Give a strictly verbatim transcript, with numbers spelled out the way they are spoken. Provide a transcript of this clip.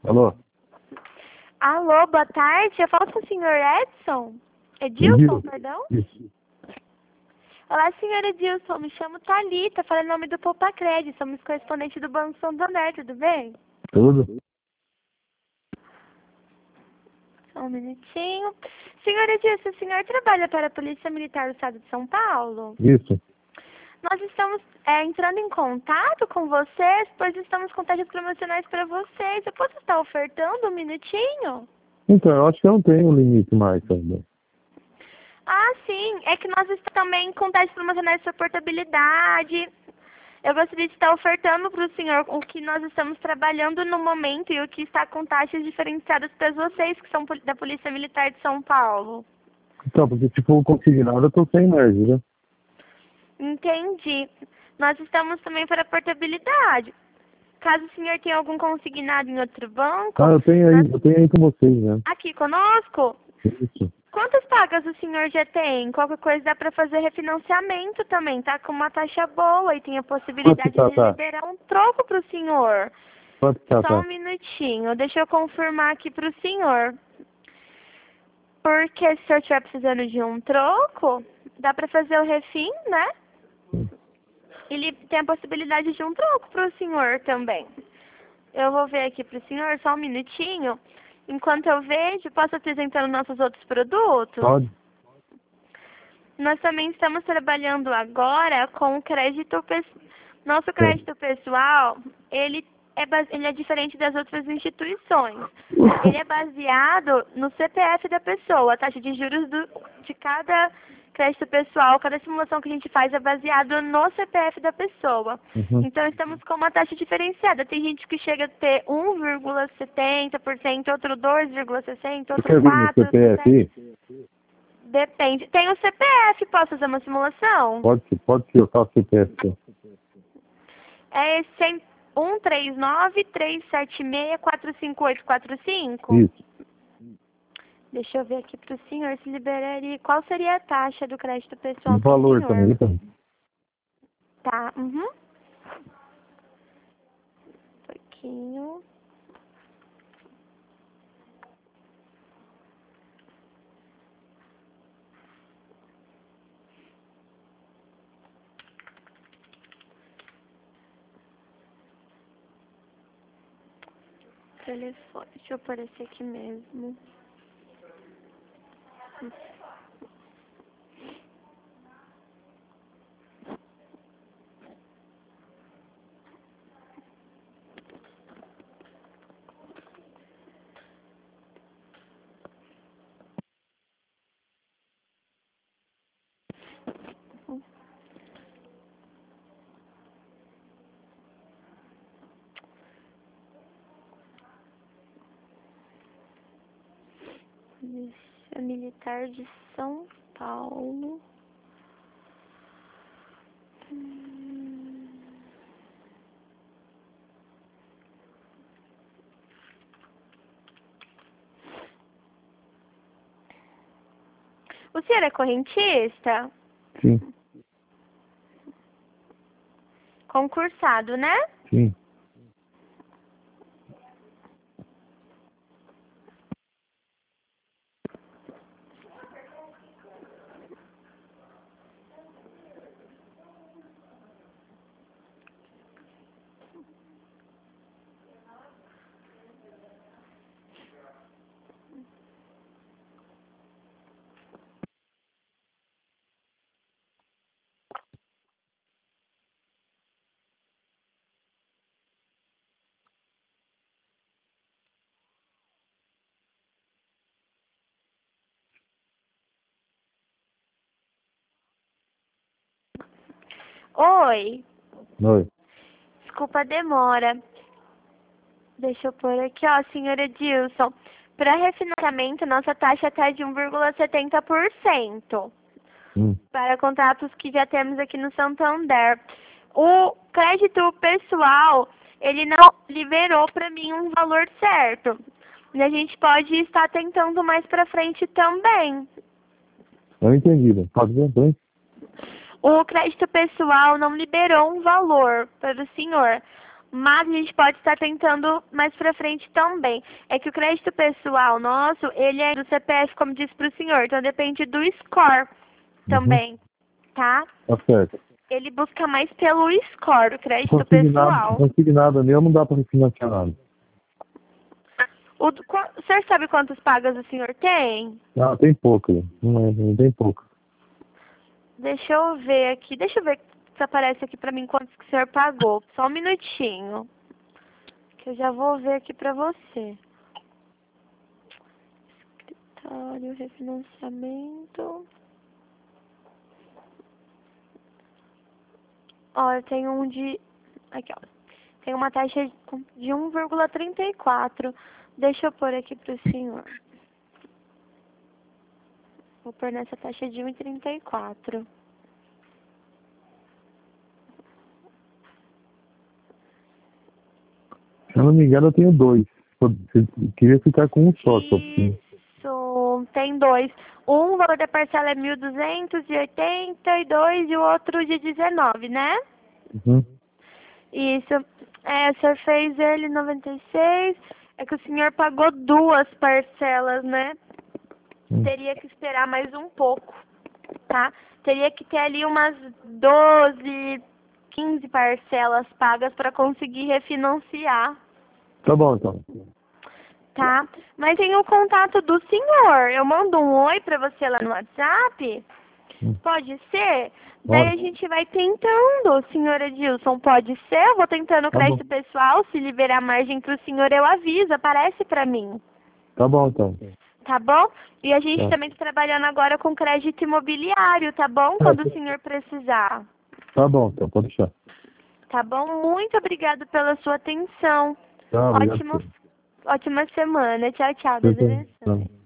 Alô? Alô, boa tarde. Eu falo com o senhor Edson? Edilson, Edilson. perdão? Isso. Olá, senhor Edilson. Me chamo Thalita, falo em nome do Poupa Crédito. Somos correspondentes do Banco Santander, tudo bem? Tudo? Só um minutinho. Senhor Edilson, o senhor trabalha para a Polícia Militar do Estado de São Paulo? Isso. Nós estamos é, entrando em contato com vocês, pois estamos com taxas promocionais para vocês. Eu posso estar ofertando um minutinho? Então, eu acho que eu não tenho limite mais também. Ah, sim. É que nós estamos também com taxas promocionais para portabilidade. Eu gostaria de estar ofertando para o senhor o que nós estamos trabalhando no momento e o que está com taxas diferenciadas para vocês, que são da Polícia Militar de São Paulo. Então, porque se for consignado, eu tô sem merge, né? Entendi. Nós estamos também para portabilidade. Caso o senhor tenha algum consignado em outro banco... Ah, eu tenho aí, nós... eu tenho aí com vocês, né? Aqui conosco? Isso. Quantas pagas o senhor já tem? Qualquer coisa dá para fazer refinanciamento também, tá com uma taxa boa e tem a possibilidade Quanto tá, de tá? liberar um troco para o senhor. Quanto tá, Só um tá? minutinho, deixa eu confirmar aqui para o senhor. Porque se o senhor estiver precisando de um troco, dá para fazer o refim, né? Ele tem a possibilidade de um troco para o senhor também. Eu vou ver aqui para o senhor, só um minutinho. Enquanto eu vejo, posso apresentando nossos outros produtos? Pode? Nós também estamos trabalhando agora com o crédito pessoal. Nosso crédito pessoal, ele é, base... ele é diferente das outras instituições. Ele é baseado no C P F da pessoa. A taxa de juros do... de cada crédito pessoal, cada simulação que a gente faz é baseado no C P F da pessoa. Uhum. Então, estamos com uma taxa diferenciada. Tem gente que chega a ter um vírgula setenta por cento, outro dois vírgula sessenta por cento, Você outro quer vir no quatro C P F por cento. aí? Depende. Tem o C P F, posso fazer uma simulação? Pode ser, pode ser, eu faço C P F. Sim. É esse um três nove, três sete seis, quatro cinco oito quatro cinco? Isso. Deixa eu ver aqui para o senhor se liberaria. Qual seria a taxa do crédito pessoal O para o valor senhor? também, então. Tá, uhum. Um pouquinho. Telefone, deixa eu aparecer aqui mesmo. Polícia Militar de São Paulo. Hum. O senhor é correntista? Sim. Concursado, né? Sim. Oi. Oi. Desculpa a demora. Deixa eu pôr aqui, ó, senhora Edilson. Para refinanciamento, nossa taxa está de um vírgula setenta por cento. Hum. Para contratos que já temos aqui no Santander. O crédito pessoal, ele não liberou para mim um valor certo. E a gente pode estar tentando mais para frente também. Eu entendi, né? Pode ver bem. O crédito pessoal não liberou um valor para o senhor. mas a gente pode estar tentando mais pra frente também. É que o crédito pessoal nosso, ele é do C P F, como disse pro senhor, então depende do score também, Uhum. tá? Tá certo. Ele busca mais pelo score, o crédito Consignado, pessoal. consignado meu não dá para refinanciar nada. O, qu- o senhor sabe quantas pagas o senhor tem? Ah, tem pouco, não, é, não tem pouco. Deixa eu ver aqui, deixa eu ver se aparece aqui pra mim quantos que o senhor pagou. Só um minutinho, que eu já vou ver aqui pra você. Escritório, refinanciamento. Ó, eu tenho um de... Aqui, ó. Tem uma taxa de um vírgula trinta e quatro. Deixa eu pôr aqui pro senhor. Vou pôr nessa taxa de um vírgula trinta e quatro. Se eu não me engano, eu tenho dois. Eu queria ficar com um só, só. Isso, tem dois. Um, o valor da parcela é mil duzentos e oitenta e dois e o outro de dezenove, né? Uhum. Isso. É, o senhor fez ele em noventa e seis. É que o senhor pagou duas parcelas, né? Hum. Teria que esperar mais um pouco, tá? Teria que ter ali umas doze, quinze parcelas pagas para conseguir refinanciar, Tá bom, então. tá? Mas tem o contato do senhor. Eu mando um oi para você lá no WhatsApp. Hum. Pode ser? Daí Pode. a gente vai tentando, senhor Edilson. Pode ser? Eu vou tentando o Tá crédito bom. pessoal. Se liberar margem para o senhor, eu aviso. Aparece para mim. Tá bom, então. Tá bom? E a gente Tá. também está trabalhando agora com crédito imobiliário, tá bom? Quando o senhor precisar. Tá bom, então. Pode deixar. Tá bom? Muito obrigado pela sua atenção. Tá, obrigado. Ótimo, ótima semana. Tchau, tchau. Você Deus também. abençoe. Tá.